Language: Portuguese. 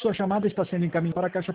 sua chamada está sendo encaminhada para a caixa